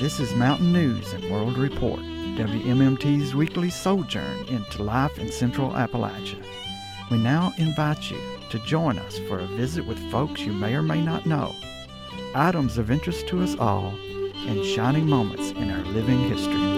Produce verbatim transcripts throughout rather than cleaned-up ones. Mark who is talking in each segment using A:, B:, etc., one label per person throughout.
A: This is Mountain News and World Report, W M M T's weekly sojourn into life in Central Appalachia. We now invite you to join us for a visit with folks you may or may not know, items of interest to us all, and shining moments in our living history.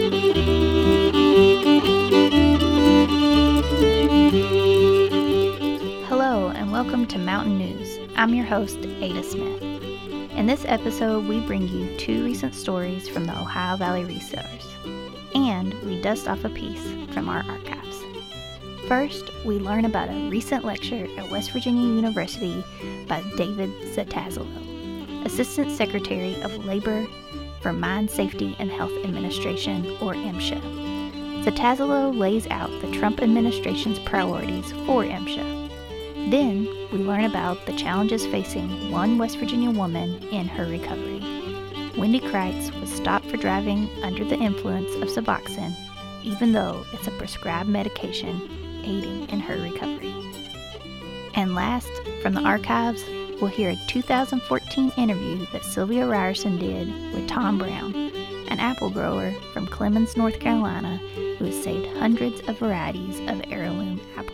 B: Hello and welcome to Mountain News. I'm your host, Ada Smith. In this episode, we bring you two recent stories from the Ohio Valley Resource, and we dust off a piece from our archives. First, we learn about a recent lecture at West Virginia University by David Zatasalo, Assistant Secretary of Labor for Mine Safety and Health Administration, or MSHA. Zatasalo lays out the Trump administration's priorities for MSHA. Then, we learn about the challenges facing one West Virginia woman in her recovery. Wendy Kreitz was stopped for driving under the influence of Suboxone, even though it's a prescribed medication aiding in her recovery. And last, from the archives, we'll hear a two thousand fourteen interview that Sylvia Ryerson did with Tom Brown, an apple grower from Clemmons, North Carolina, who has saved hundreds of varieties of heirloom apples.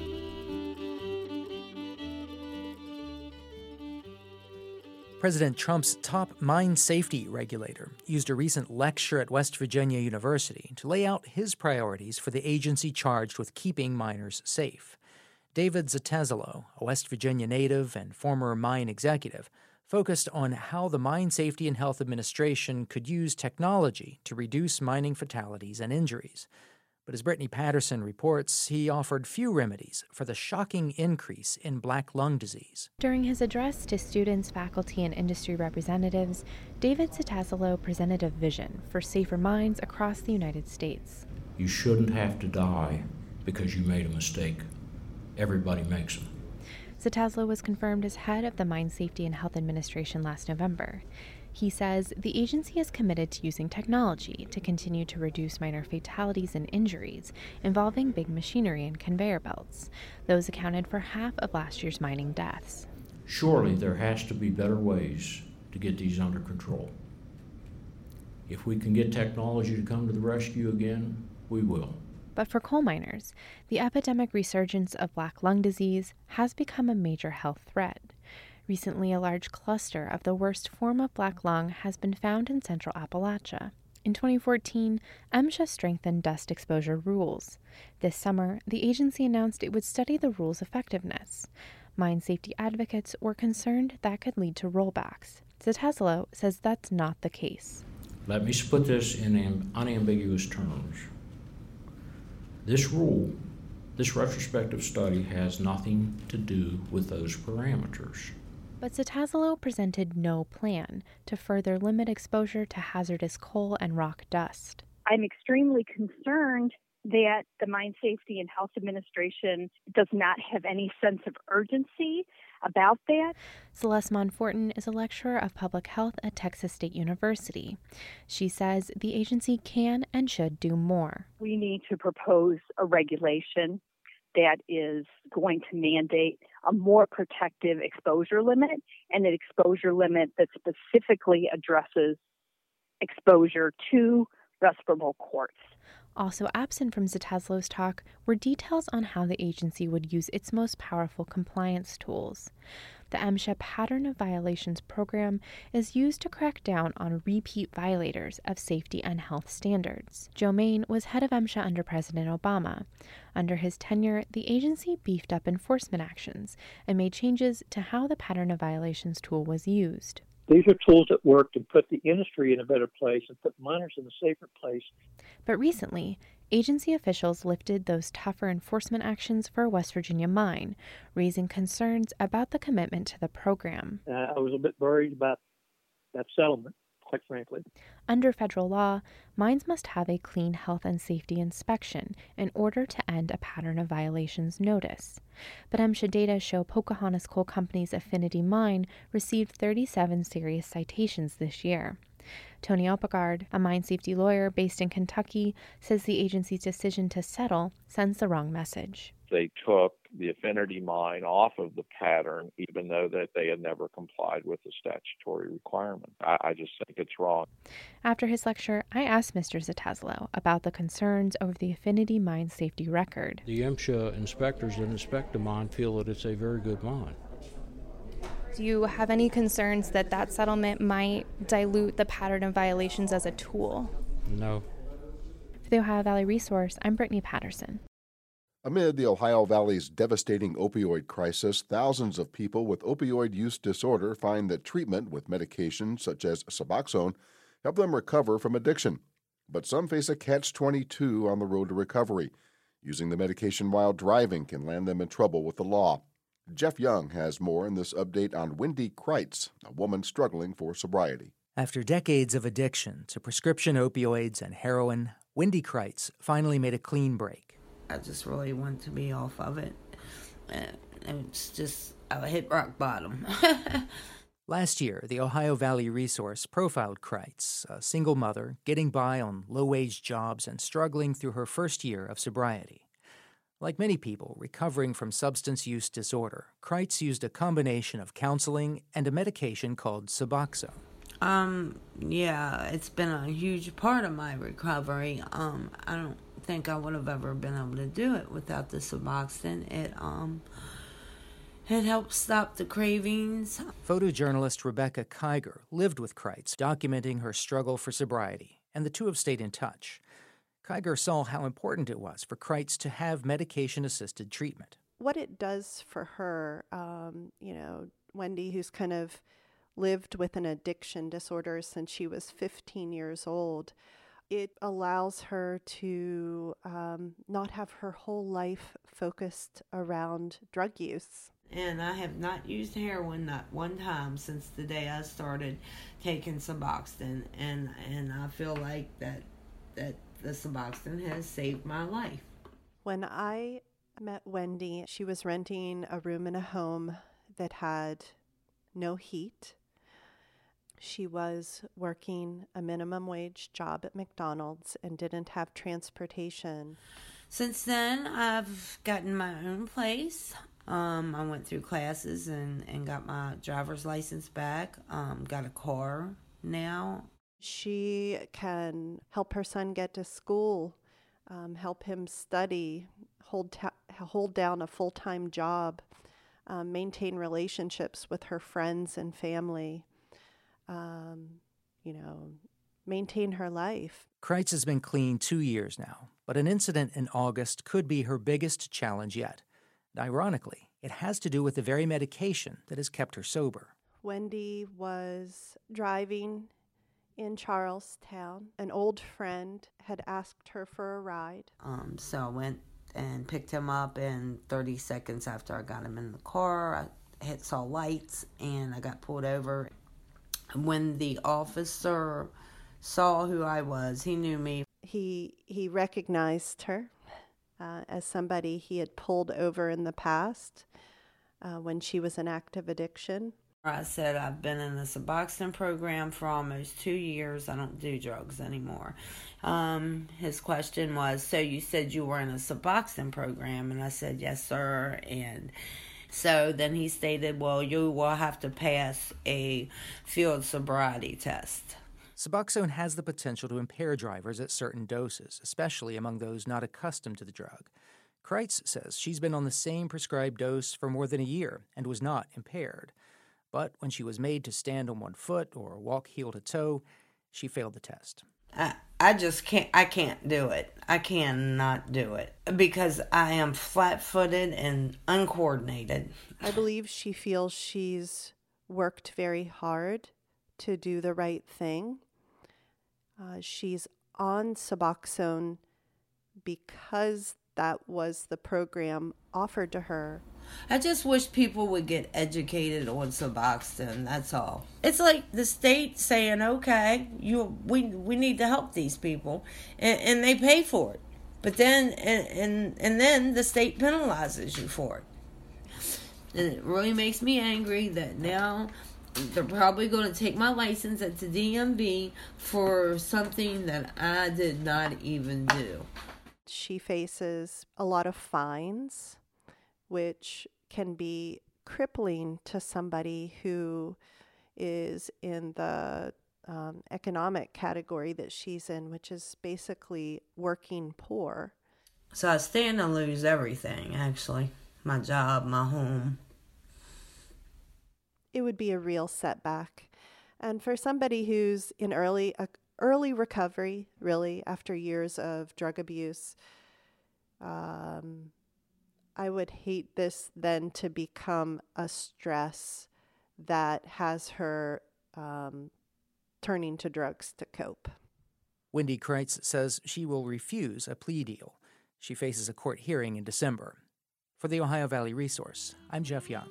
C: President Trump's top mine safety regulator used a recent lecture at West Virginia University to lay out his priorities for the agency charged with keeping miners safe. David Zatasalo, a West Virginia native and former mine executive, focused on how the Mine Safety and Health Administration could use technology to reduce mining fatalities and injuries. But as Brittany Patterson reports, he offered few remedies for the shocking increase in black lung disease.
D: During his address to students, faculty, and industry representatives, David Zatasalo presented a vision for safer mines across the United States.
E: You shouldn't have to die because you made a mistake. Everybody makes them.
D: Zatasalo was confirmed as head of the Mine Safety and Health Administration last November. He says the agency is committed to using technology to continue to reduce miner fatalities and injuries involving big machinery and conveyor belts. Those accounted for half of last year's mining deaths.
E: Surely there has to be better ways to get these under control. If we can get technology to come to the rescue again, we will.
D: But for coal miners, the epidemic resurgence of black lung disease has become a major health threat. Recently, a large cluster of the worst form of black lung has been found in central Appalachia. In twenty fourteen, MSHA strengthened dust exposure rules. This summer, the agency announced it would study the rules' effectiveness. Mine safety advocates were concerned that could lead to rollbacks. Zatasalo says that's not the case.
E: Let me put this in unambiguous terms. This rule, this retrospective study, has nothing to do with those parameters.
D: But Zatasalo presented no plan to further limit exposure to hazardous coal and rock dust.
F: I'm extremely concerned that the Mine Safety and Health Administration does not have any sense of urgency about that.
D: Celeste Monforton is a lecturer of public health at Texas State University. She says the agency can and should do more.
F: We need to propose a regulation that is going to mandate a more protective exposure limit and an exposure limit that specifically addresses exposure to respirable quartz.
D: Also absent from Zatasalo's talk were details on how the agency would use its most powerful compliance tools. The MSHA Pattern of Violations program is used to crack down on repeat violators of safety and health standards. Joe Main was head of MSHA under President Obama. Under his tenure, the agency beefed up enforcement actions and made changes to how the Pattern of Violations tool was used.
G: These are tools that work to put the industry in a better place and put miners in a safer place.
D: But recently, agency officials lifted those tougher enforcement actions for a West Virginia mine, raising concerns about the commitment to the program.
G: Uh, I was a bit worried about that settlement, quite frankly.
D: Under federal law, mines must have a clean health and safety inspection in order to end a pattern of violations notice. But MSHA data show Pocahontas Coal Company's Affinity Mine received thirty-seven serious citations this year. Tony Oppegaard, a mine safety lawyer based in Kentucky, says the agency's decision to settle sends the wrong message.
H: They took the Affinity mine off of the pattern, even though that they had never complied with the statutory requirement. I, I just think it's wrong.
D: After his lecture, I asked Mister Zataslo about the concerns over the Affinity mine safety record.
E: The MSHA inspectors that inspect the mine feel that it's a very good mine.
I: Do you have any concerns that that settlement might dilute the pattern of violations as a tool?
E: No.
D: For the Ohio Valley Resource, I'm Brittany Patterson.
J: Amid the Ohio Valley's devastating opioid crisis, thousands of people with opioid use disorder find that treatment with medications such as Suboxone help them recover from addiction. But some face a catch twenty-two on the road to recovery. Using the medication while driving can land them in trouble with the law. Jeff Young has more in this update on Wendy Kreitz, a woman struggling for sobriety.
C: After decades of addiction to prescription opioids and heroin, Wendy Kreitz finally made a clean break.
K: I just really want to be off of it. And it's just, I hit rock bottom.
C: Last year, the Ohio Valley Resource profiled Kreitz, a single mother getting by on low-wage jobs and struggling through her first year of sobriety. Like many people recovering from substance use disorder, Kreitz used a combination of counseling and a medication called Suboxone.
K: Um, yeah, it's been a huge part of my recovery. Um, I don't think I would have ever been able to do it without the Suboxone. It, um, it helps stop the cravings.
C: Photojournalist Rebecca Kiger lived with Kreitz, documenting her struggle for sobriety, and the two have stayed in touch. Kiger saw how important it was for Kreitz to have medication-assisted treatment.
L: What it does for her, um, you know, Wendy, who's kind of lived with an addiction disorder since she was fifteen years old, it allows her to um, not have her whole life focused around drug use.
K: And I have not used heroin not one time since the day I started taking Suboxone, and and I feel like that that the Suboxone has saved my life.
L: When I met Wendy, she was renting a room in a home that had no heat. She was working a minimum wage job at McDonald's and didn't have transportation.
K: Since then, I've gotten my own place. Um, I went through classes and, and got my driver's license back. Um, got a car now.
L: She can help her son get to school, um, help him study, hold ta- hold down a full-time job, um, maintain relationships with her friends and family. Um, you know, maintain her life.
C: Kreitz has been clean two years now, but an incident in August could be her biggest challenge yet. And ironically, it has to do with the very medication that has kept her sober.
L: Wendy was driving in Charlestown. An old friend had asked her for a ride.
K: Um, so I went and picked him up, and thirty seconds after I got him in the car, I hit saw lights, and I got pulled over. When the officer saw who I was, he knew me.
L: He he recognized her uh, as somebody he had pulled over in the past uh, when she was in active addiction.
K: I said, I've been in the Suboxone program for almost two years. I don't do drugs anymore. Um, his question was, so you said you were in a Suboxone program? And I said, yes, sir. And so then he stated, well, you will have to pass a field sobriety test.
C: Suboxone has the potential to impair drivers at certain doses, especially among those not accustomed to the drug. Kreitz says she's been on the same prescribed dose for more than a year and was not impaired. But when she was made to stand on one foot or walk heel to toe, she failed the test.
K: I, I just can't, I can't do it. I cannot do it because I am flat-footed and uncoordinated.
L: I believe she feels she's worked very hard to do the right thing. Uh, she's on Suboxone because that was the program offered to her.
K: I just wish people would get educated on Suboxone, that's all. It's like the state saying, okay, you we we need to help these people, and, and they pay for it. But then, and, and, and then the state penalizes you for it. And it really makes me angry that now they're probably going to take my license at the D M V for something that I did not even do.
L: She faces a lot of fines, which can be crippling to somebody who is in the um, economic category that she's in, which is basically working poor.
K: So I stand to lose everything, actually. My job, my home.
L: It would be a real setback. And for somebody who's in early uh, early recovery, really, after years of drug abuse, um, I would hate this then to become a stress that has her um, turning to drugs to cope.
C: Wendy Kreitz says she will refuse a plea deal. She faces a court hearing in December. For the Ohio Valley Resource, I'm Jeff Young.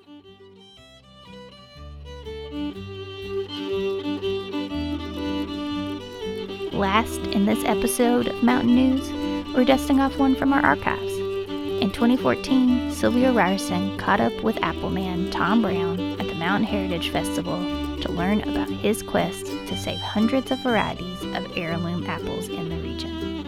B: Last in this episode of Mountain News, we're dusting off one from our archives. In twenty fourteen, Sylvia Ryerson caught up with Appleman Tom Brown at the Mountain Heritage Festival to learn about his quest to save hundreds of varieties of heirloom apples in the region.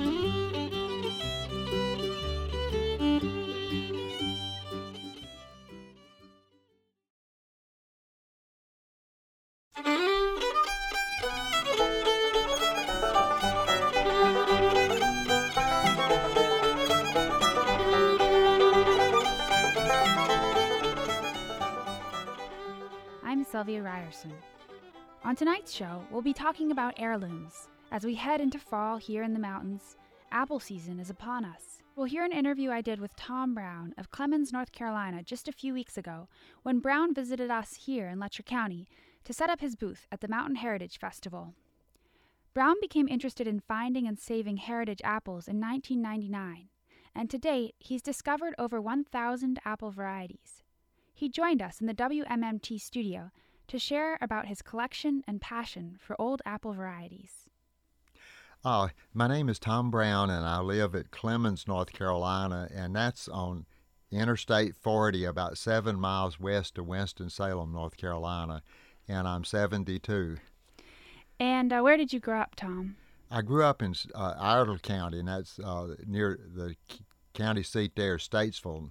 M: Sylvia Ryerson. On tonight's show, we'll be talking about heirlooms. As we head into fall here in the mountains, apple season is upon us. We'll hear an interview I did with Tom Brown of Clemens, North Carolina, just a few weeks ago, when Brown visited us here in Letcher County to set up his booth at the Mountain Heritage Festival. Brown became interested in finding and saving heritage apples in nineteen ninety-nine, and to date, he's discovered over one thousand apple varieties. He joined us in the W M M T studio to share about his collection and passion for old apple varieties.
N: Uh, my name is Tom Brown, and I live at Clemens, North Carolina, and that's on Interstate forty, about seven miles west of Winston-Salem, North Carolina, and I'm seventy-two.
M: And uh, where did you grow up, Tom?
N: I grew up in uh, Iredell County, and that's uh, near the county seat there, Statesville.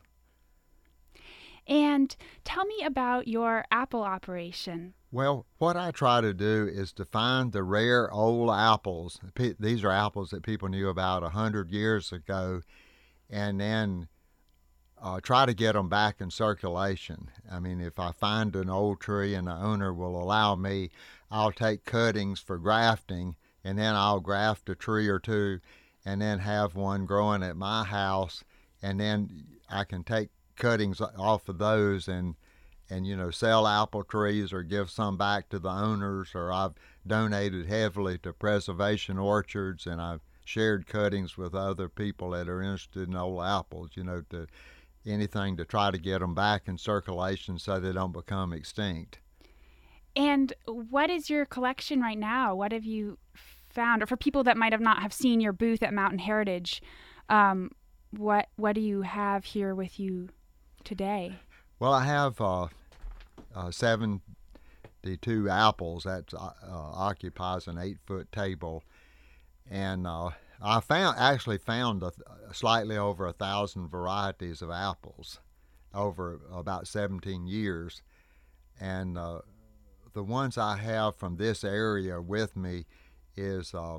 M: And tell me about your apple operation.
N: Well, what I try to do is to find the rare old apples. These are apples that people knew about a hundred years ago, and then uh, try to get them back in circulation. I mean, if I find an old tree and the owner will allow me, I'll take cuttings for grafting, and then I'll graft a tree or two, and then have one growing at my house, and then I can take cuttings off of those and and you know sell apple trees or give some back to the owners, or I've donated heavily to preservation orchards, and I've shared cuttings with other people that are interested in old apples, you know, to anything to try to get them back in circulation so they don't become extinct.
M: And what is your collection right now? What have you found? Or for people that might have not have seen your booth at Mountain Heritage, um, what what do you have here with you today?
N: Well, I have uh, uh, seventy-two apples. That uh, occupies an eight-foot table, and uh, I found actually found a, slightly over a thousand varieties of apples over about seventeen years, and uh, the ones I have from this area with me is uh,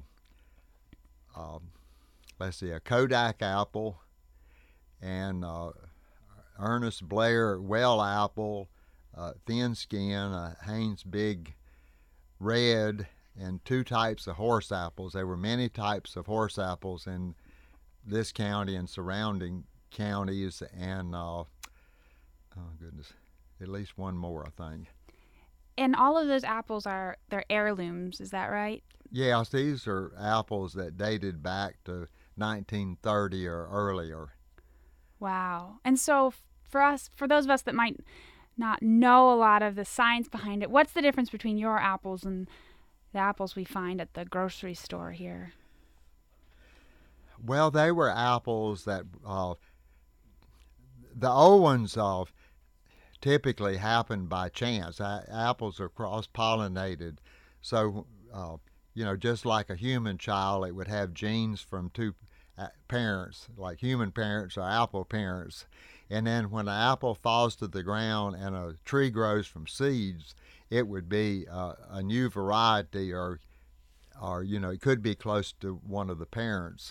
N: uh, let's see, a Kodak apple, and uh, Ernest Blair well apple, uh, thin skin, a Haynes Big red, and two types of horse apples. There were many types of horse apples in this county and surrounding counties, and uh, oh goodness, at least one more, I think.
M: And all of those apples are they're heirlooms, is that right?
N: Yes, these are apples that dated back to nineteen thirty or earlier.
M: Wow. And so for us, for those of us that might not know a lot of the science behind it, what's the difference between your apples and the apples we find at the grocery store here?
N: Well, they were apples that, uh, the old ones uh, typically happen by chance. A- apples are cross-pollinated, so uh, you know, just like a human child, it would have genes from two parents, like human parents or apple parents. And then when an apple falls to the ground and a tree grows from seeds, it would be uh, a new variety, or, or you know, it could be close to one of the parents.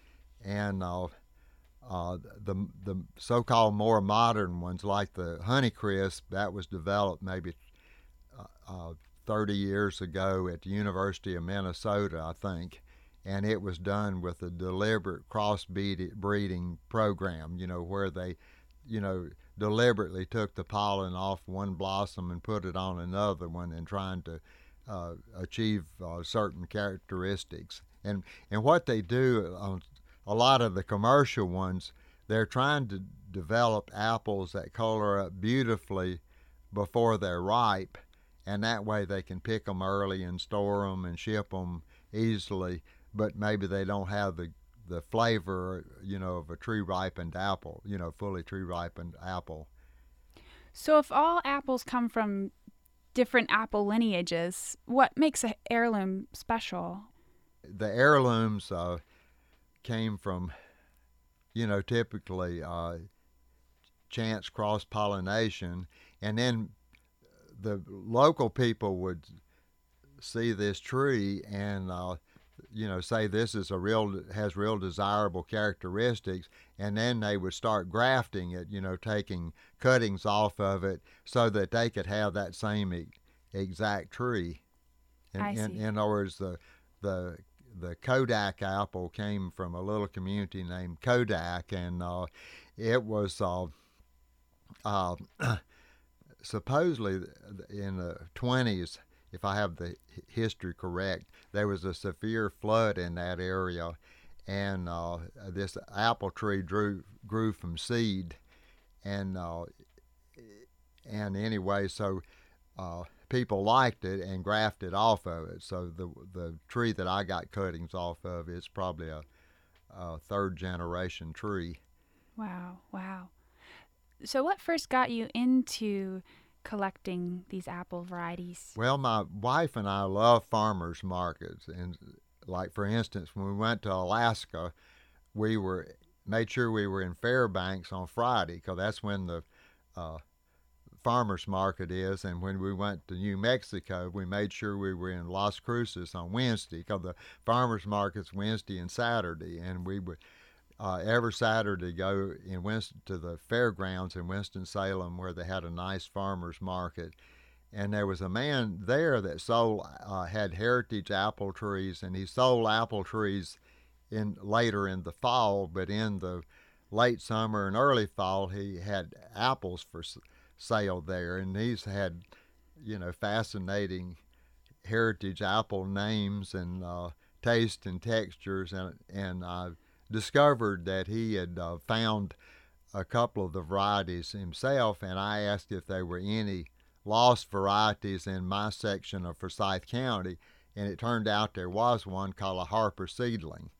N: And uh, uh, the the so-called more modern ones, like the Honeycrisp, that was developed maybe uh, uh, thirty years ago at the University of Minnesota, I think, and it was done with a deliberate cross-breeding program, you know, where they, you know, deliberately took the pollen off one blossom and put it on another one and trying to uh, achieve uh, certain characteristics. And, and what they do on a lot of the commercial ones, they're trying to develop apples that color up beautifully before they're ripe, and that way they can pick them early and store them and ship them easily, but maybe they don't have the, the flavor, you know, of a tree-ripened apple, you know, fully tree-ripened apple.
M: So if all apples come from different apple lineages, what makes an heirloom special?
N: The heirlooms uh, came from, you know, typically uh, chance cross-pollination, and then the local people would see this tree and, uh, you know, say this is a real, has real desirable characteristics, and then they would start grafting it, you know, taking cuttings off of it so that they could have that same e- exact tree. And,
M: I see.
N: In, in other words, the, the, the Kodak apple came from a little community named Kodak, and uh, it was uh, uh, supposedly in the twenties, if I have the history correct, there was a severe flood in that area, and uh, this apple tree drew, grew from seed, and uh, and anyway, so uh, people liked it and grafted off of it. So the the tree that I got cuttings off of is probably a, a third generation tree.
M: Wow, wow. So what first got you into collecting these apple varieties?
N: Well, my wife and I love farmers markets, and like for instance, when we went to Alaska, we were made sure we were in Fairbanks on Friday, because that's when the uh, farmers market is, and when we went to New Mexico, we made sure we were in Las Cruces on Wednesday, because the farmers market's Wednesday and Saturday, and we would Uh, every Saturday go in Winston, to the fairgrounds in Winston-Salem, where they had a nice farmer's market. And there was a man there that sold, uh, had heritage apple trees, and he sold apple trees in later in the fall, but in the late summer and early fall, he had apples for sale there. And he's had, you know, fascinating heritage apple names and uh, taste and textures, and, and uh, discovered that he had uh, found a couple of the varieties himself, and I asked if there were any lost varieties in my section of Forsyth County, and it turned out there was one called a Harper seedling.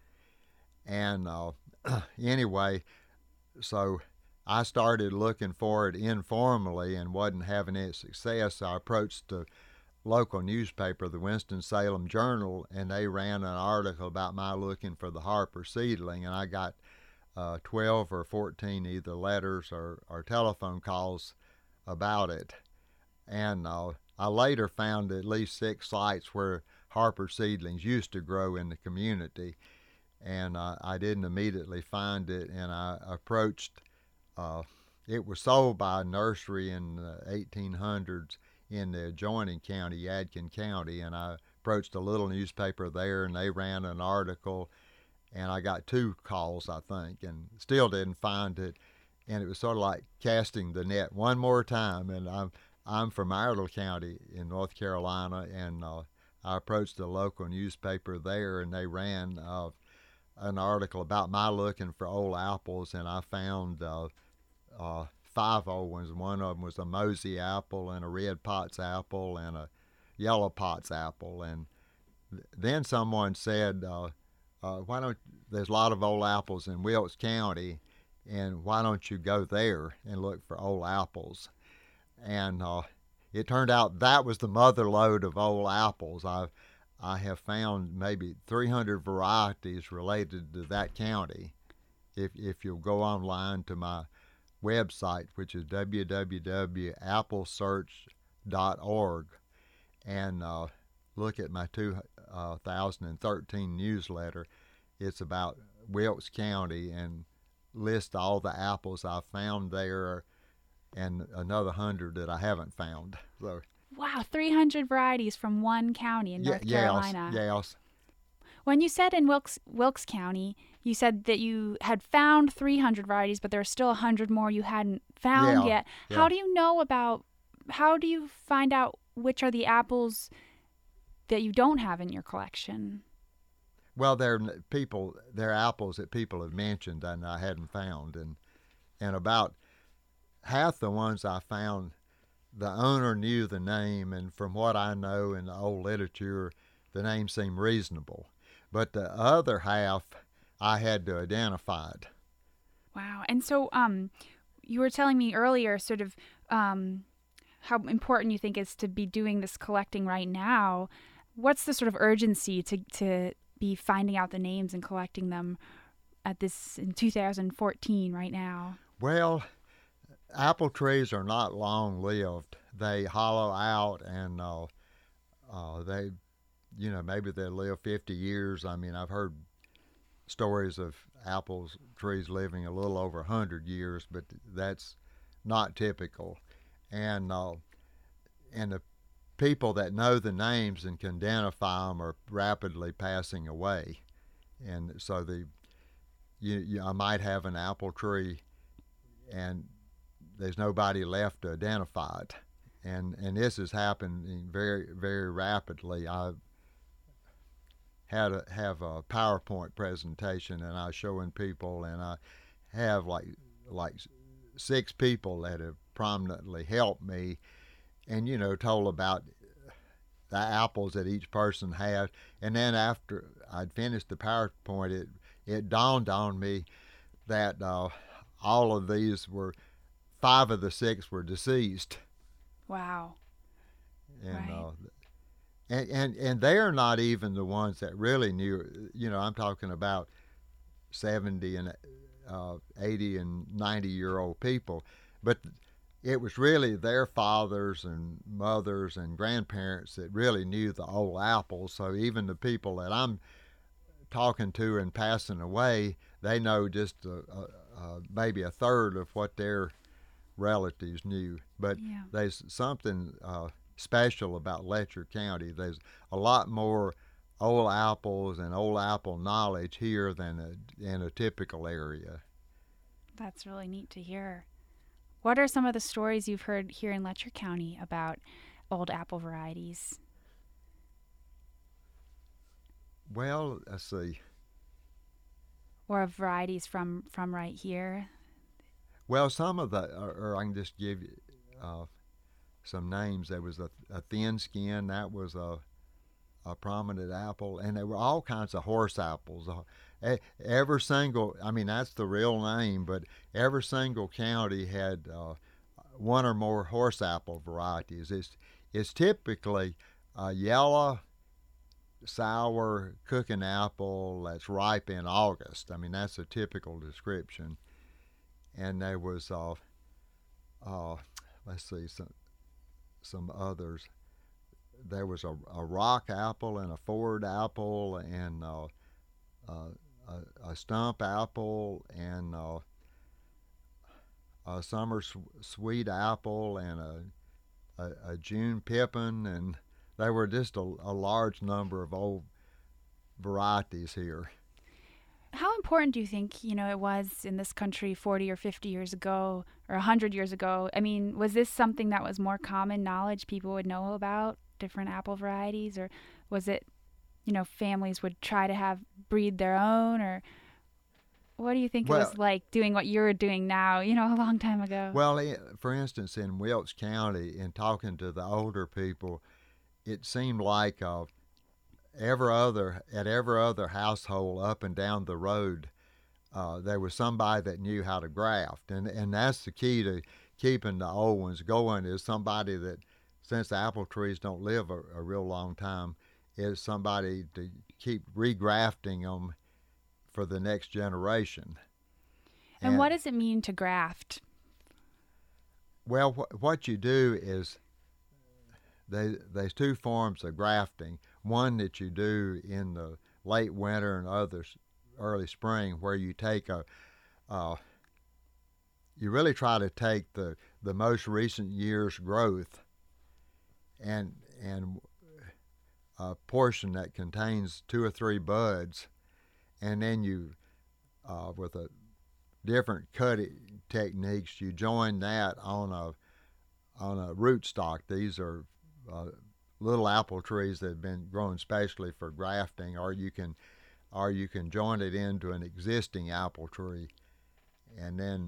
N: And uh, anyway, so I started looking for it informally and wasn't having any success, so I approached the local newspaper, the Winston-Salem Journal, and they ran an article about my looking for the Harper seedling, and I got uh, twelve or fourteen either letters or, or telephone calls about it. And uh, I later found at least six sites where Harper seedlings used to grow in the community, and uh, I didn't immediately find it, and I approached, uh, it was sold by a nursery in the eighteen hundreds, in the adjoining county, Yadkin County, and I approached a little newspaper there, and they ran an article, and I got two calls, I think, and still didn't find it. And it was sort of like casting the net one more time. And I'm I'm from Iredell County in North Carolina, and uh, I approached the local newspaper there, and they ran uh, an article about my looking for old apples, and I found uh, uh, five old ones. One of them was a Mosey apple and a red Potts apple and a yellow Potts apple. And th- then someone said, uh, uh, why don't, there's a lot of old apples in Wilkes County, and why don't you go there and look for old apples? and uh, it turned out that was the mother lode of old apples. I I have found maybe three hundred varieties related to that county. If if you'll go online to my website, which is w w w dot apple search dot org, and uh, look at my two thousand thirteen newsletter. It's about Wilkes County and list all the apples I found there and another hundred that I haven't found. So,
M: wow, three hundred varieties from one county in North
N: yeah,
M: Carolina.
N: Yes, yes.
M: When you said in Wilkes, Wilkes County, you said that you had found three hundred varieties, but there are still one hundred more you hadn't found
N: yeah,
M: yet.
N: Yeah.
M: How do you know about, how do you find out which are the apples that you don't have in your collection?
N: Well, they're people, they're apples that people have mentioned and I hadn't found, and and about half the ones I found, the owner knew the name, and from what I know in the old literature, the name seemed reasonable. But the other half, I had to identify it.
M: Wow. And so, um, you were telling me earlier, sort of, um, how important you think is to be doing this collecting right now. What's the sort of urgency to to be finding out the names and collecting them at this in two thousand fourteen right now?
N: Well, apple trees are not long-lived. They hollow out, and uh, uh, they, you know, maybe they live fifty years. I mean, I've heard stories of apple trees living a little over one hundred years, but that's not typical. And uh, and the people that know the names and can identify them are rapidly passing away. And so the you, you I might have an apple tree and there's nobody left to identify it. And and this is happening very, very rapidly. I had a, have a PowerPoint presentation, and I was showing people, and I have like like six people that have prominently helped me, and you know, told about the apples that each person had. And then after I'd finished the PowerPoint, it it dawned on me that uh, all of these were, five of the six were deceased.
M: Wow.
N: And,
M: right.
N: uh, and and and they're not even the ones that really knew. You know, I'm talking about seventy and uh, eighty and ninety year old people, but it was really their fathers and mothers and grandparents that really knew the old apples. So even the people that I'm talking to and passing away, they know just a, a, a, maybe a third of what their relatives knew. But
M: yeah.
N: there's something uh, special about Letcher County. There's a lot more old apples and old apple knowledge here than a, in a typical area.
M: That's really neat to hear. What are some of the stories you've heard here in Letcher County about old apple varieties?
N: Well, let's see.
M: Or varieties from, from right here?
N: Well, some of the, or, or I can just give you uh, some names. There was a, a thin skin, that was a, a prominent apple, and there were all kinds of horse apples. Uh, every single, I mean, that's the real name, but every single county had uh, one or more horse apple varieties. It's, it's typically a yellow, sour cooking apple that's ripe in August. I mean, that's a typical description. And there was, uh, uh, let's see, some, some others. There was a, a rock apple and a Ford apple and uh, uh, a, a stump apple and uh, a summer su- sweet apple and a, a, a June pippin, and there were just a, a large number of old varieties here.
M: How important do you think, you know, it was in this country forty or fifty years ago or one hundred years ago? I mean, was this something that was more common knowledge people would know about, different apple varieties? Or was it, you know, families would try to have breed their own? Or what do you think
N: well,
M: it was like doing what you're doing now, you know, a long time ago?
N: Well, for instance, in Wilkes County, in talking to the older people, it seemed like uh, every other at every other household up and down the road, uh, there was somebody that knew how to graft, and and that's the key to keeping the old ones going is somebody that, since the apple trees don't live a, a real long time, is somebody to keep regrafting them for the next generation.
M: And, and what does it mean to graft?
N: Well, wh- what you do is they, there's two forms of grafting. One that you do in the late winter and others early spring, where you take a, uh, you really try to take the, the most recent year's growth and and a portion that contains two or three buds, and then you, uh, with a different cutting techniques, you join that on a on a rootstock. These are uh, little apple trees that have been grown specially for grafting, or you can or you can join it into an existing apple tree, and then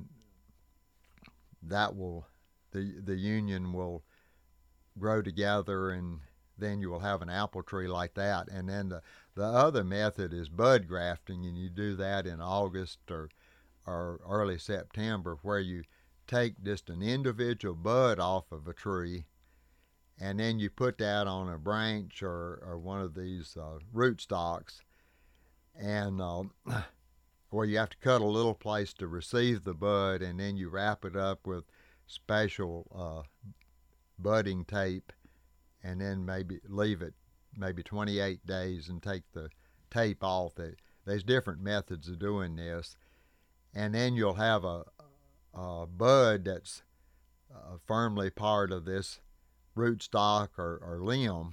N: that will the the union will grow together, and then you will have an apple tree like that. And then the, the other method is bud grafting, and you do that in August or or early September, where you take just an individual bud off of a tree, and then you put that on a branch or, or one of these uh, rootstocks, and uh, where you have to cut a little place to receive the bud, and then you wrap it up with special uh, budding tape, and then maybe leave it maybe twenty-eight days and take the tape off. There's different methods of doing this, and then you'll have a, a bud that's uh, firmly part of this rootstock or, or limb,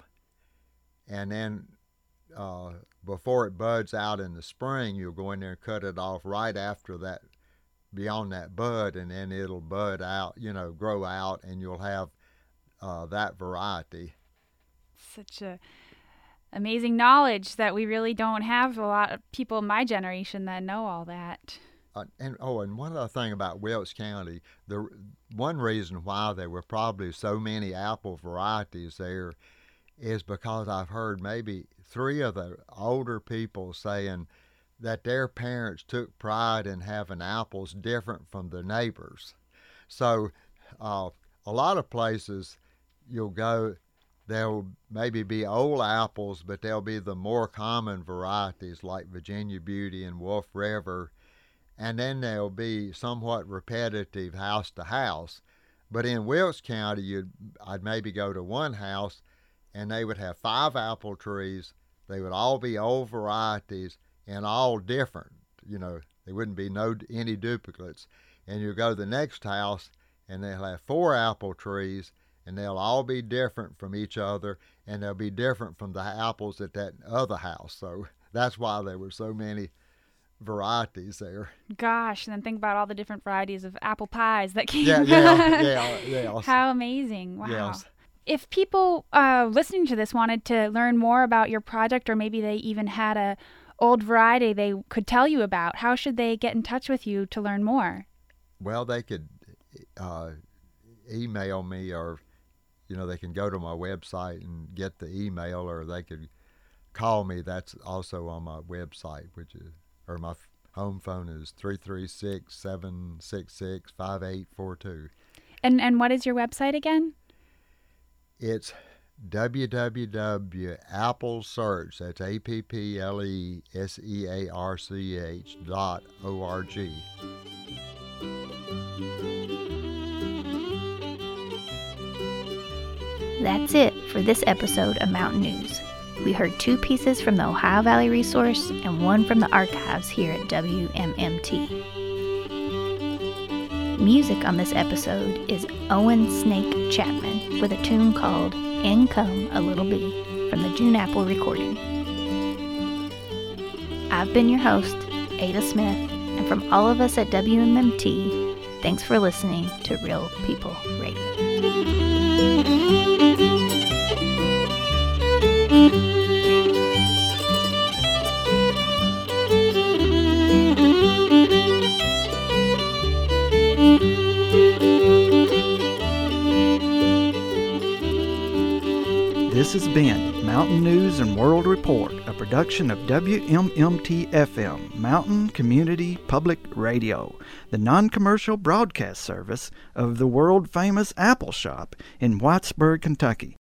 N: and then uh, before it buds out in the spring, you'll go in there and cut it off right after that, beyond that bud, and then it'll bud out, you know, grow out, and you'll have uh, that variety.
M: Such a amazing knowledge that we really don't have a lot of people in my generation that know all that.
N: Uh, and oh, and one other thing about Wilkes County, the one reason why there were probably so many apple varieties there is because I've heard maybe three of the older people saying that their parents took pride in having apples different from their neighbors. So uh, a lot of places you'll go, there'll maybe be old apples, but there'll be the more common varieties like Virginia Beauty and Wolf River, and then there'll be somewhat repetitive house to house. But in Wilkes County, you'd, I'd maybe go to one house, and they would have five apple trees. They would all be old varieties and all different. You know, there wouldn't be no any duplicates. And you go to the next house, and they'll have four apple trees, and they'll all be different from each other, and they'll be different from the apples at that other house. So that's why there were so many varieties there.
M: Gosh, and then think about all the different varieties of apple pies that came.
N: Yeah, yeah, yeah, yeah.
M: How amazing. Wow.
N: Yes.
M: If people uh, listening to this wanted to learn more about your project, or maybe they even had a old variety they could tell you about, how should they get in touch with you to learn more?
N: Well, they could uh, email me, or you know, they can go to my website and get the email, or they could call me. That's also on my website, which is, or my home phone is three three six, seven six six, five eight four two.
M: And and what is your website again?
N: It's w w w dot apple search, that's A P P L E S E A R C H dot O R G.
B: That's it for this episode of Mountain News. We heard two pieces from the Ohio Valley Resource and one from the archives here at W M M T. Music on this episode is Owen Snake Chapman with a tune called In Come a Little Bee from the June Apple recording. I've been your host, Ada Smith, and from all of us at W M M T, thanks for listening to Real People Radio.
A: This has been Mountain News and World Report, a production of W M M T F M, Mountain Community Public Radio, the non-commercial broadcast service of the world-famous Apple Shop in Whitesburg, Kentucky.